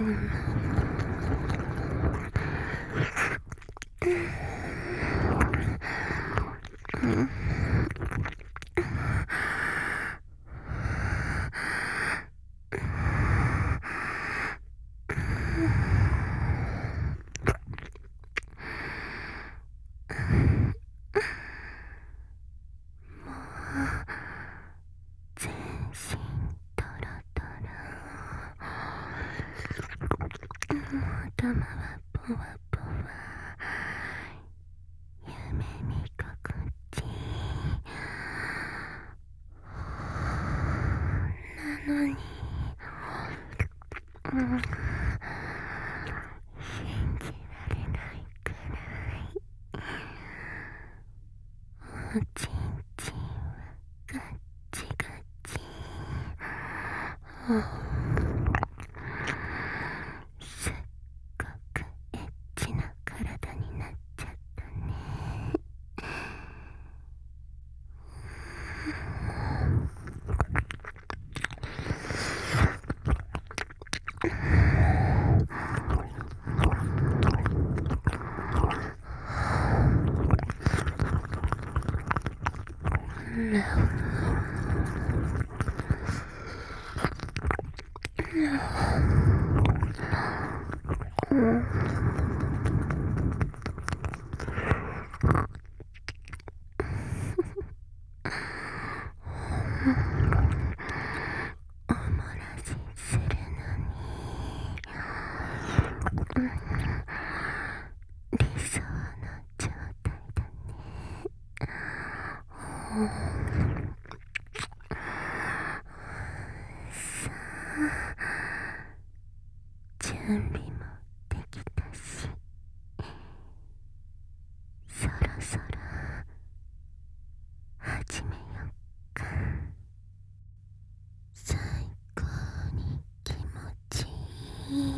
頭はポワポワ、夢見心地なのに、信じられないくらいおちんちんはガッチガチ。すっごくエッチな体になっちゃったね。おもらしするのに理想の状態だね。さあ、準備もできたし、そろそろ始めよっか。最高に気持ちいい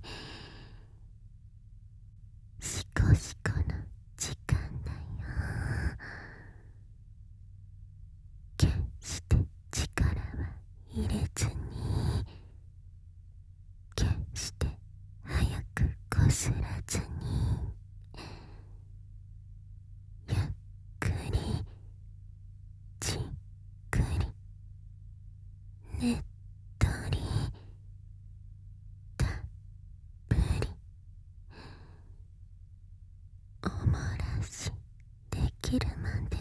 シコシコの時間だよ。決して力は入れずに、決して早くこすらずに、ゆっくりじっくりねっとりたっぷりおもらしできるまで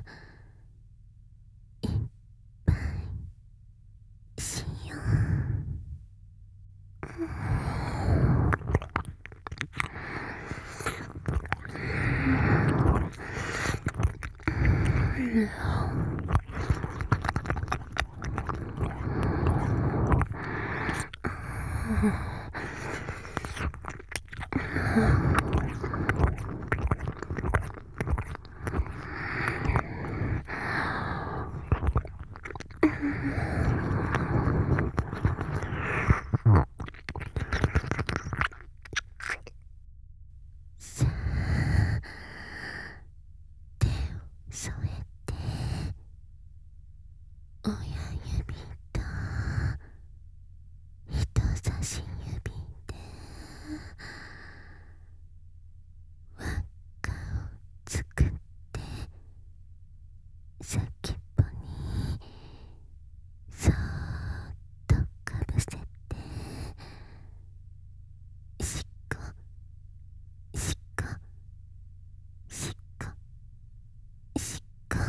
いっぱいしよう。さあ、手を添えて、親指と人差し指で輪っかを作って先っぽにそーっとかぶせて、しこしこしこしこ。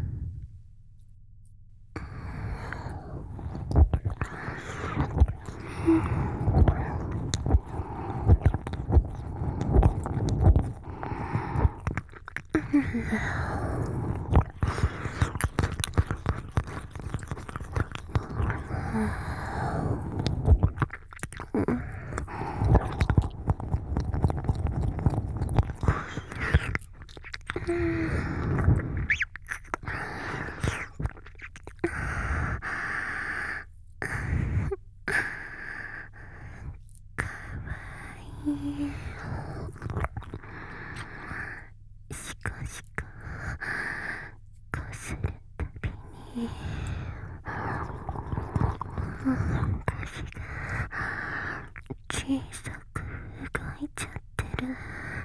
シコシコこするたびに腰がキュ小さく動いちゃってる。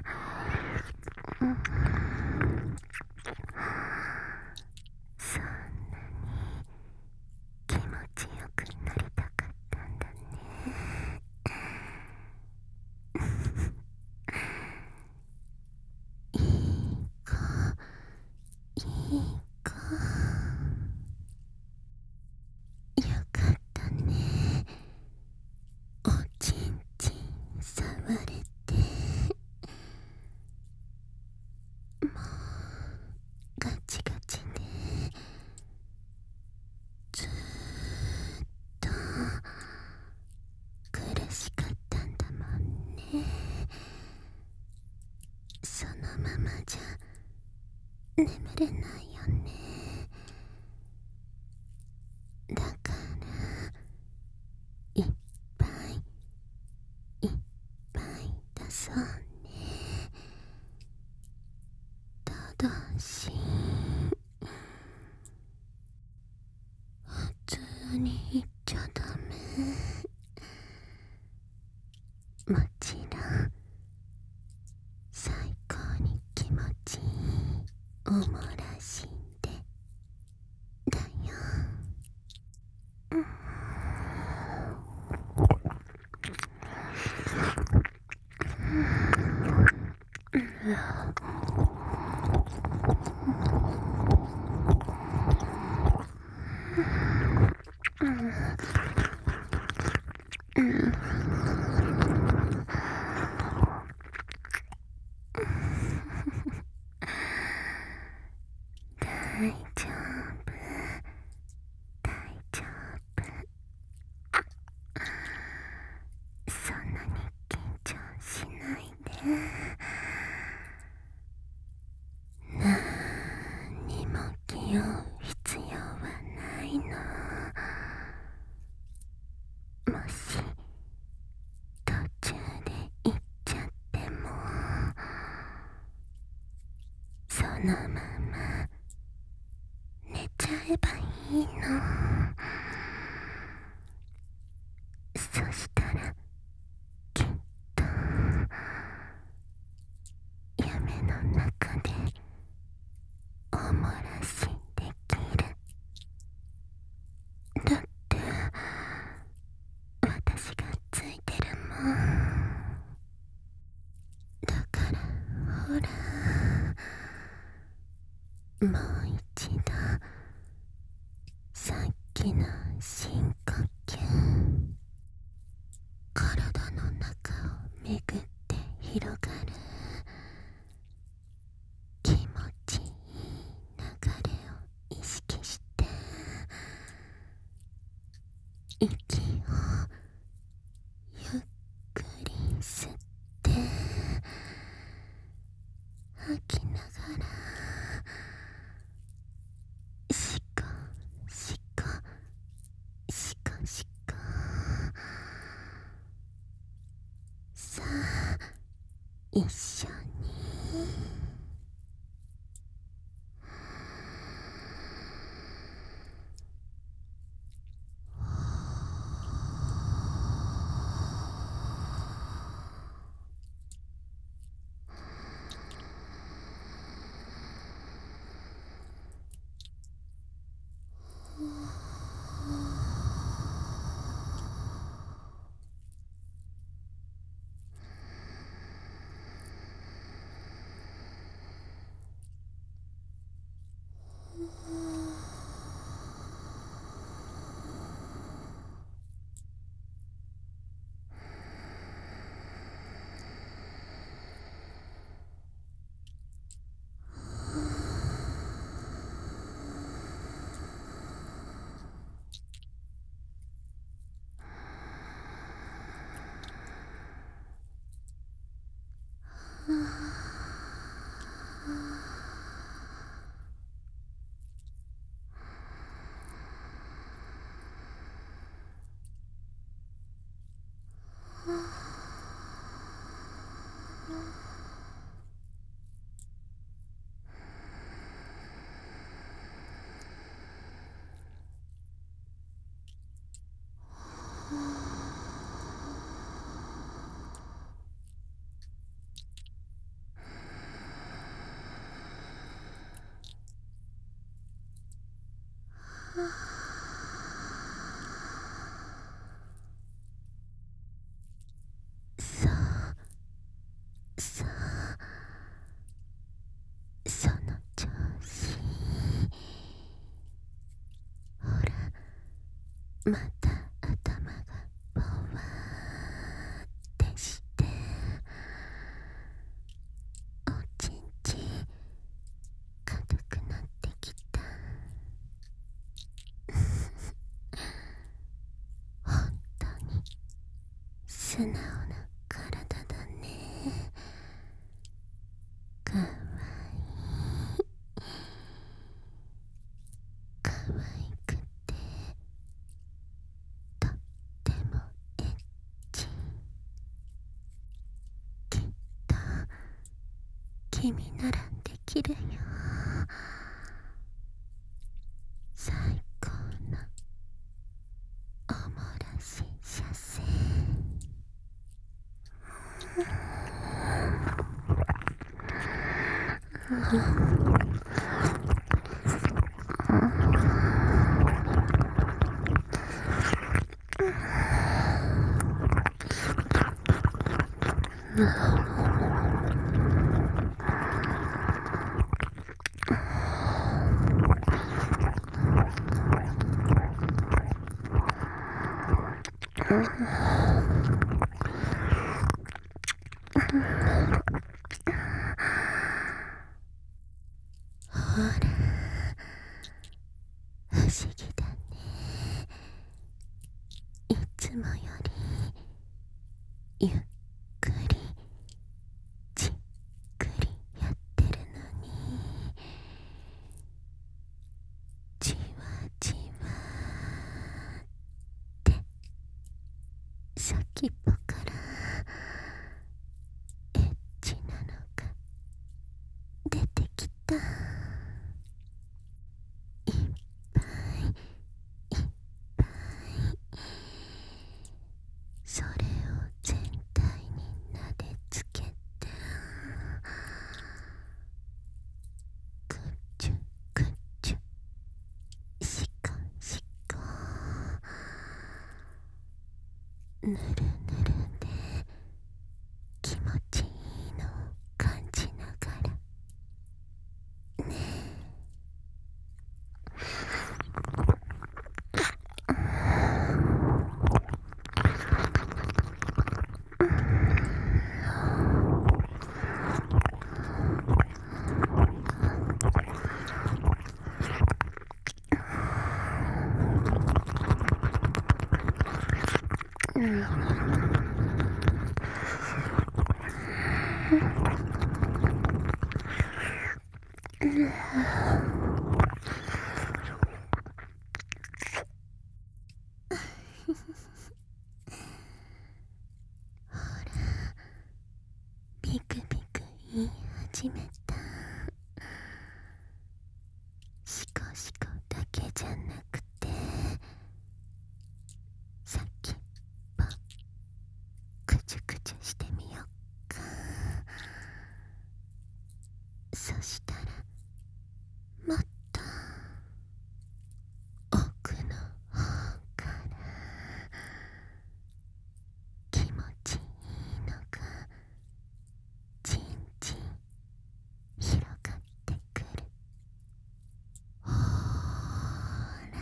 そんなに気持ちよくなりたかったんだね。いい子、いい子。よかったね。おちんちん触れて。もうガチガチでずーっと苦しかったんだもんね。そのままじゃ眠れないよね。だからいっぱいいっぱい出そうね。ただし普通に言っちゃダメ。もちろん最高に気持ちいいおもらしでだよ。大丈夫、大丈夫。そんなに緊張しないで。なんにも気負う必要はないの。もし途中で行っちゃってもそのまま寝ちゃえばいいの。そしたらきっと夢の中でおもらしできる。だって私がついてるもん。だからほら、もう一度さっきの深呼吸。体の中を巡って広がる気持ちいい流れを意識して息をゆっくり吸って吐きながらシコシコシコシコ。さあ一緒にまた頭がぼわーってしておちんちん軽くなってきた。本当に素直な体だね。かわいい。かわいくてとってもエッチ。きっと君ならできるよ。最高のおもらし射精。ほら、不思議だね。いつもよりゆっくりじっくりやってるのに、じわじわって先っぽからエッチなのが出てきた。いっぱいいっぱい、それを全体に撫でつけて、くちゅくちゅ、しこしこ、ぬるぬるで気持ちいいのを感じながらね。ほら、ビクビク言い始めた。シコシコだけじゃなくて、先っぽくちゅくちゅしてみよっか。そしたらもっと奥の方から気持ちいいのがじんじん広がってくる。ほーら、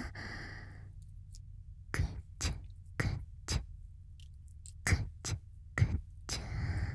くちゅくちゅくちゅくちゅ。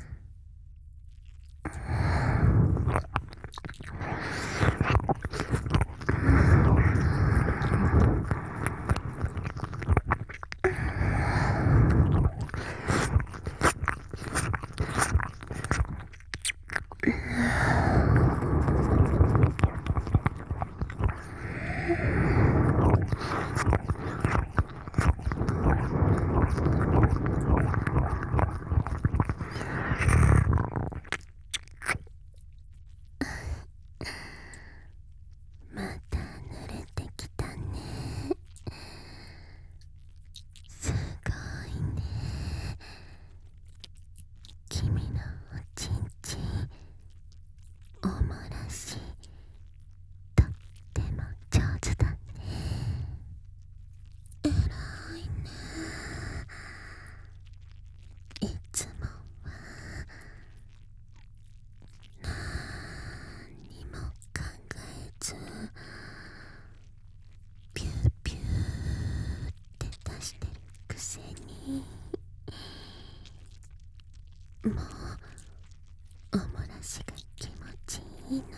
また濡れてきたね。すごいね。君のおちんちんもうおもらしが気持ちいいの。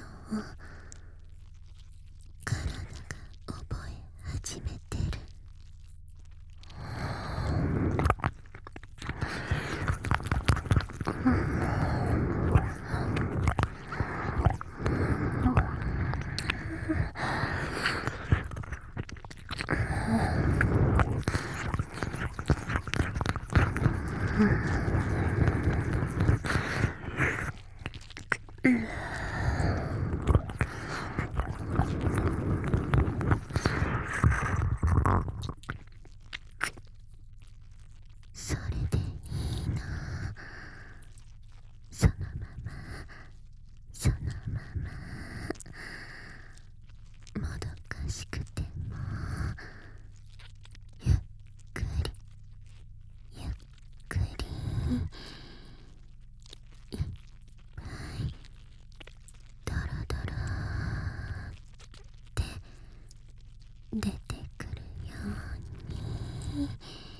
体が覚え始めてる。それでいいの。そのままそのままもどかしくてもゆっくりゆっくりいっぱいドロドロって出てくるように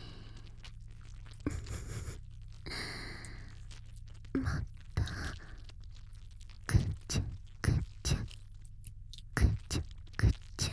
もっとぐちゅぐちゅぐちゅぐちゅ。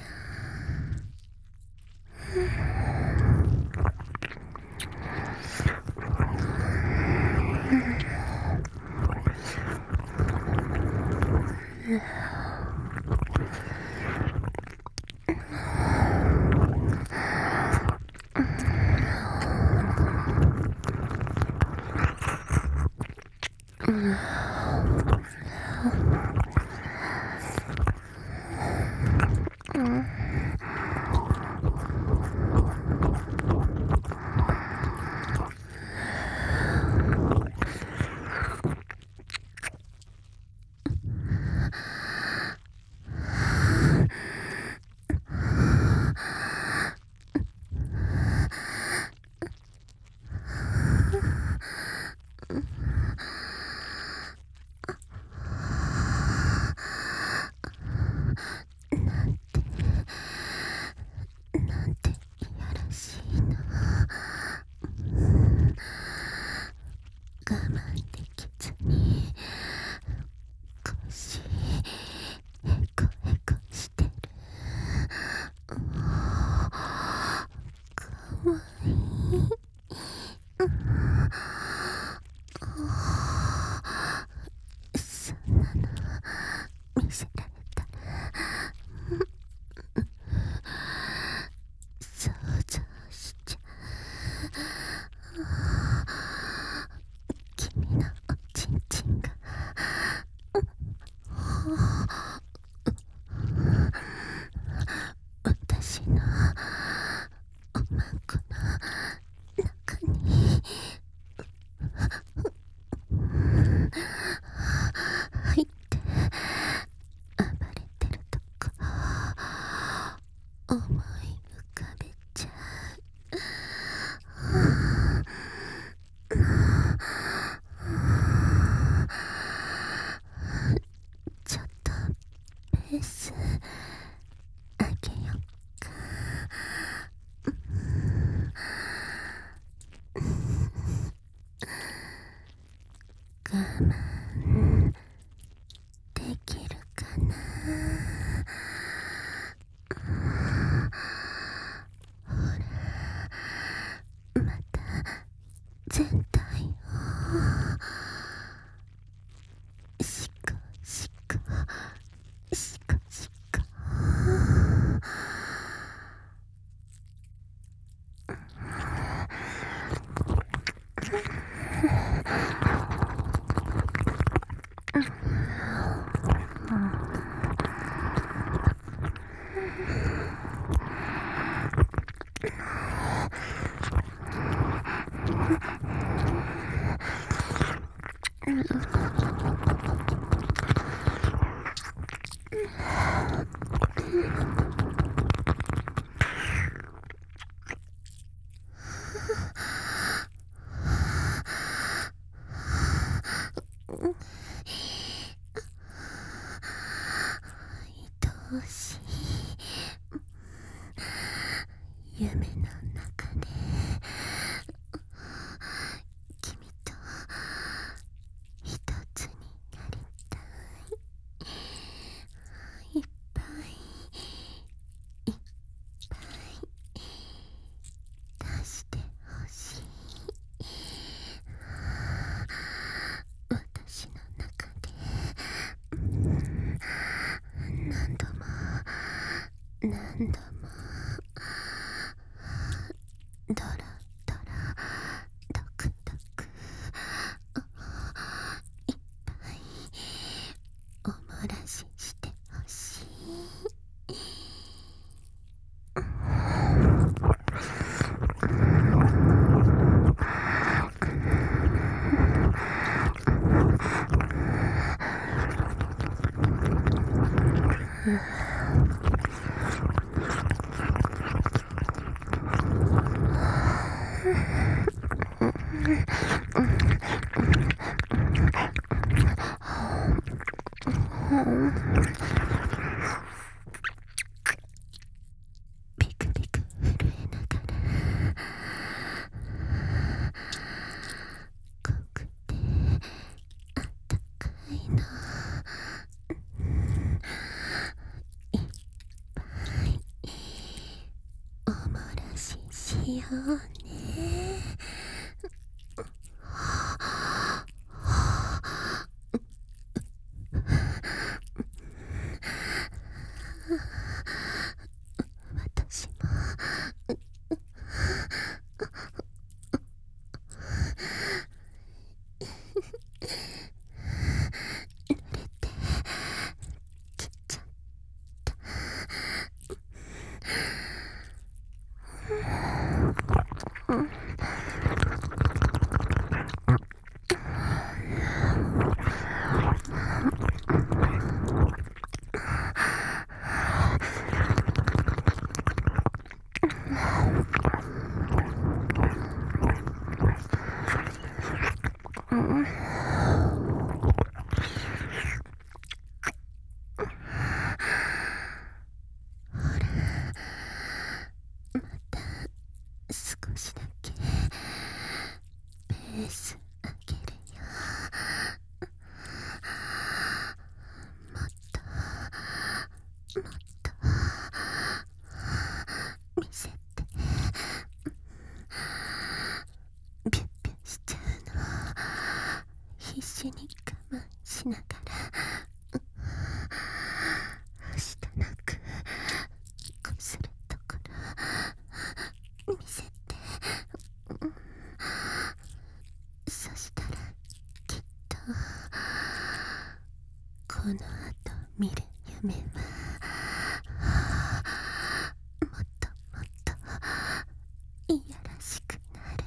なんていやらしいの。我慢できずに腰へこへこしてる。かわいい。そんなの見せられたら想像しちゃう。君のおちんちんが私のおまんこの中に入って暴れてるとこ思い浮かべちゃう。ちょっとペース上げよっか。我慢できるかな。ほらまた全体をシコシコシコシコ。愛おしい夢の中で君と何度もドロドロドクドクいっぱいおもらししてほしい。ビクビク震えながら濃くてあったかいのいっぱいおもらししようね。私も濡れてきちゃった。また少しだけペース上げるよ。もっともっと見せて。ビュッビュッしちゃうの必死に我慢しながらはしたなくこするところ見せて。そしたらきっとこの後見る夢はもっともっといやらしくなる。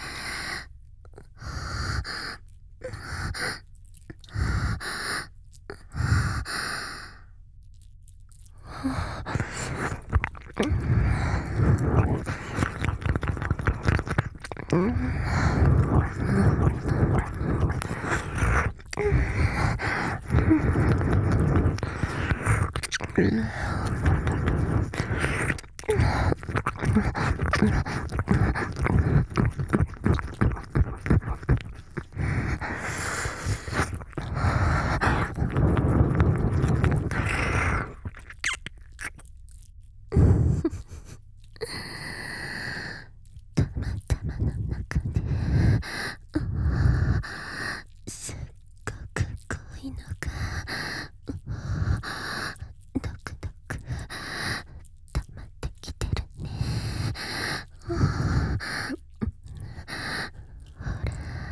たまたまの中ですっごく濃いのがドクドク溜まってきてるね。ほら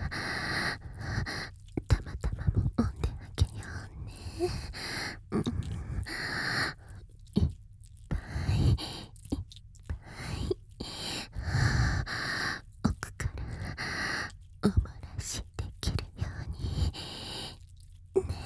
たまたまも揉んであげようね。いっぱいいっぱい奥からおもらしできるようにね。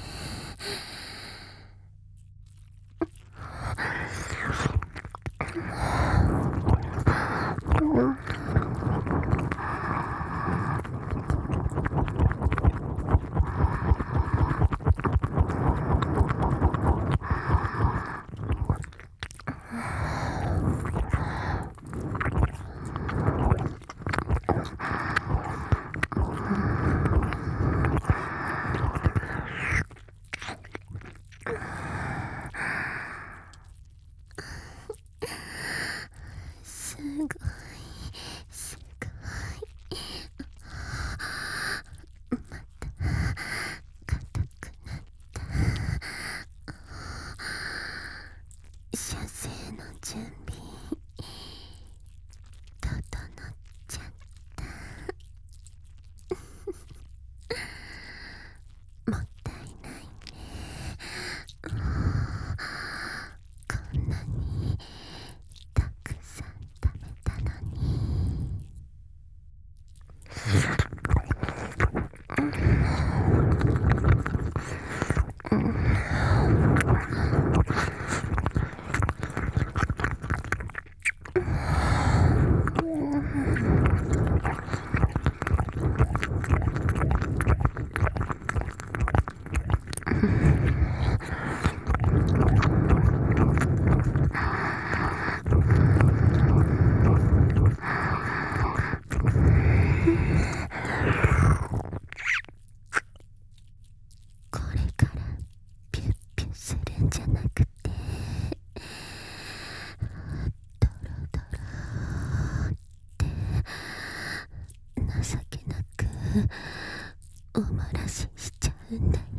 お漏らししちゃうんだよ。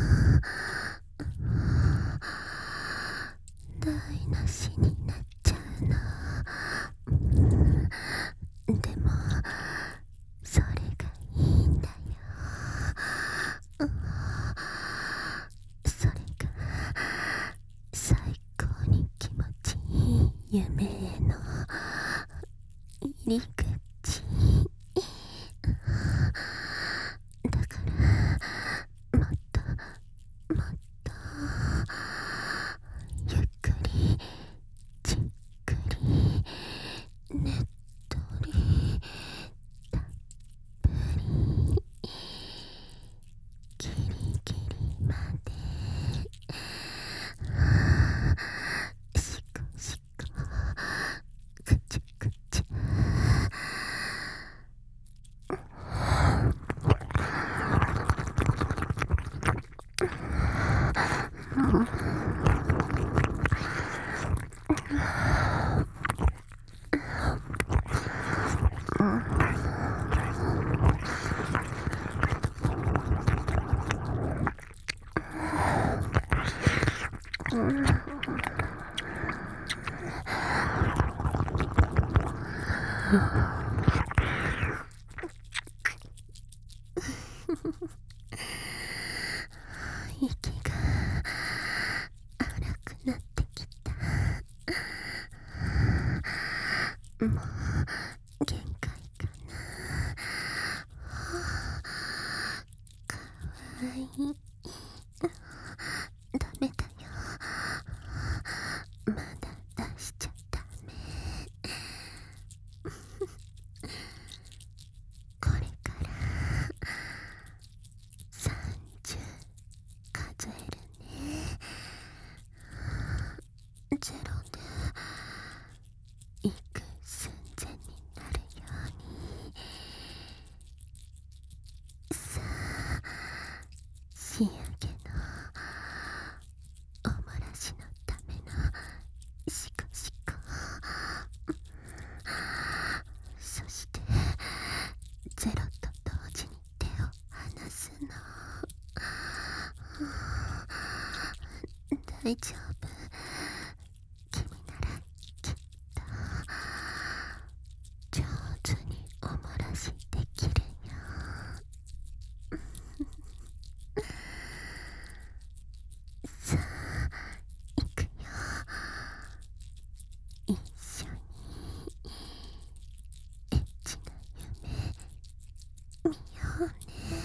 台無しになっちゃうの。でもそれがいいんだよ。それが最高に気持ちいい夢への入り口だから、もっともっとゆっくりじっくりねっとりたっぷりギリギリまでしこしこくちゅくちゅ息が荒くなってきた。もう限界かな。かわいい。ダメだよ。まだ出しちゃダメ。これから30数えるね。ゼロで行く寸前になるように。さあ、仕上げのお漏らしのためのシコシコ。そしてゼロと同時に手を離すの。大丈夫。君ならきっと上手にお漏らしできるよ。さあ、行くよ。一緒にエッチな夢見ようね。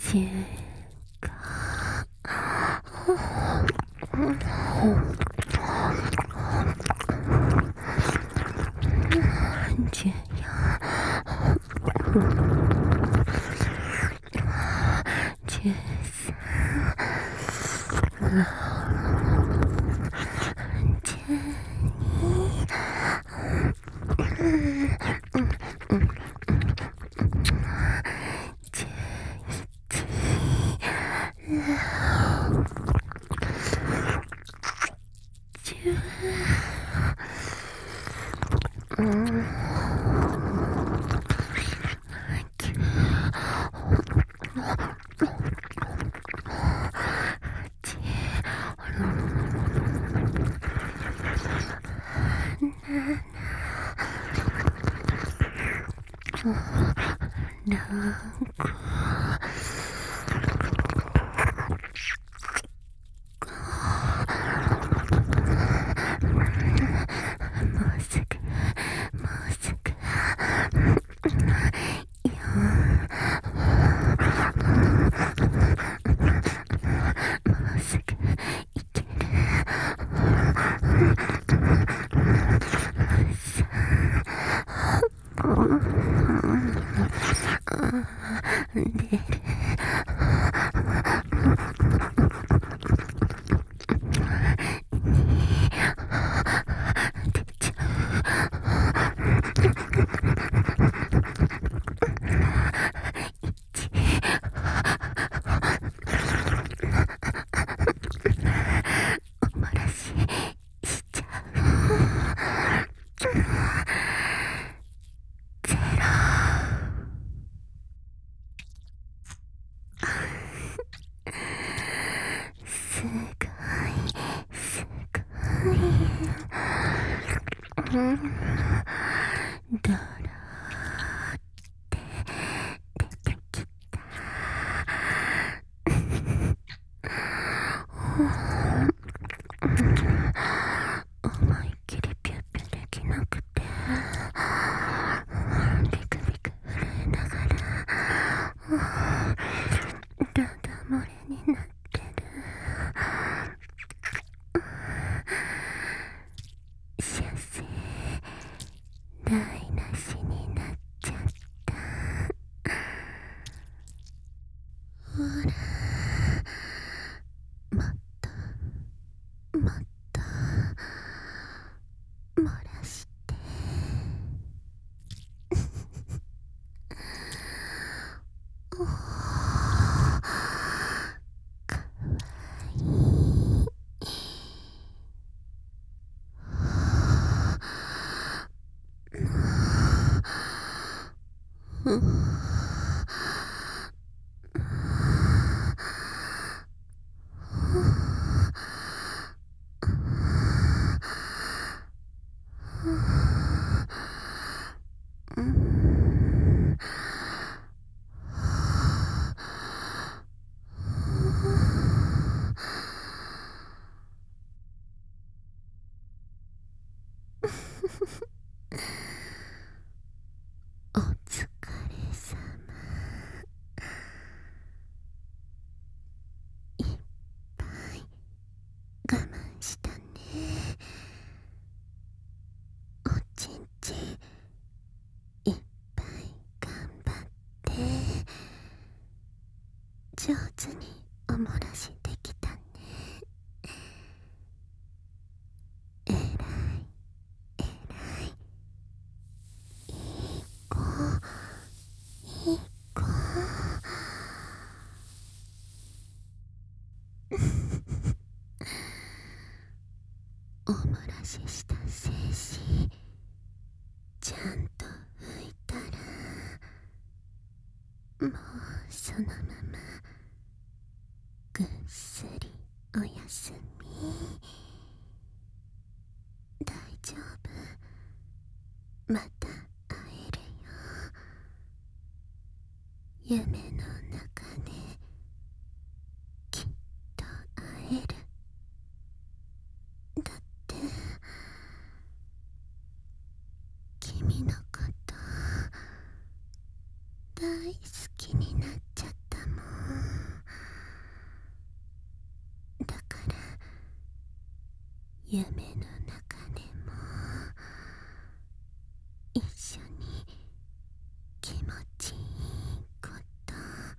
中華上手におもらしできたね。えらいえらい、いい子いい子おもらしした精子ちゃんと拭いたら、もうそのままぐっすりおやすみ。大丈夫、また会えるよ。夢の中できっと会える。だって君のこと大好きになっちゃったもん。 夢の中でも一緒に気持ちいいこと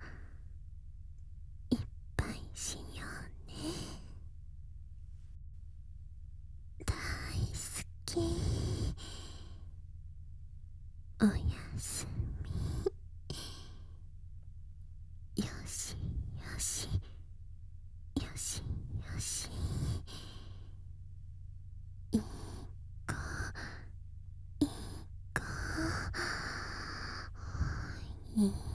いっぱいしようね。大好き。おやすみ。よしよしよしよし。いい子いい子。いい